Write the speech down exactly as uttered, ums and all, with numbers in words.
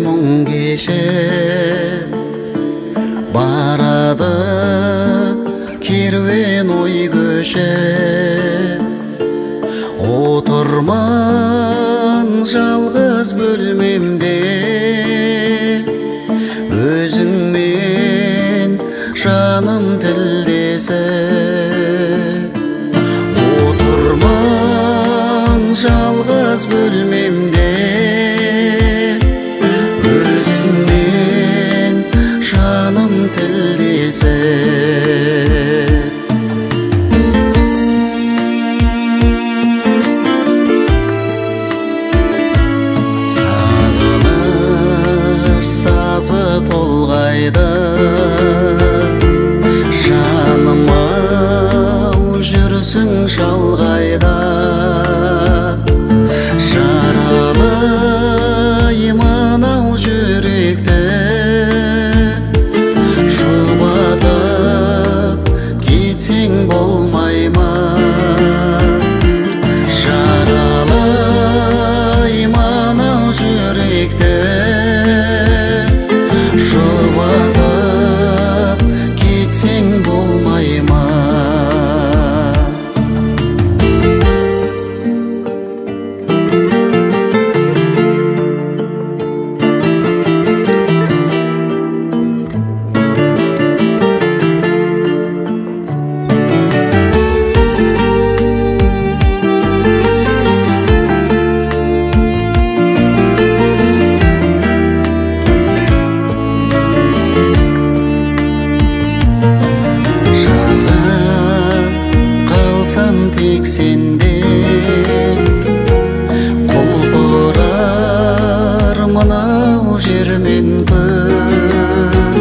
мұң кешіп барады керуен ой көшіп. Отырман жалғыз бөлмемде өзіңмен жаным тілдесіп. Отырман жалғыз бөлмемде өзіңмен жаным тілдесіп. Сазы толғайды жаным-ау, жүрсің шалғайда. Жаралаймын ау жүректі жұбатып кетсең болмай ма? Жаралаймын ау жүректі жұбатып кетсең болмай ма? Тек сенде құлпырар мынау жер мен көк.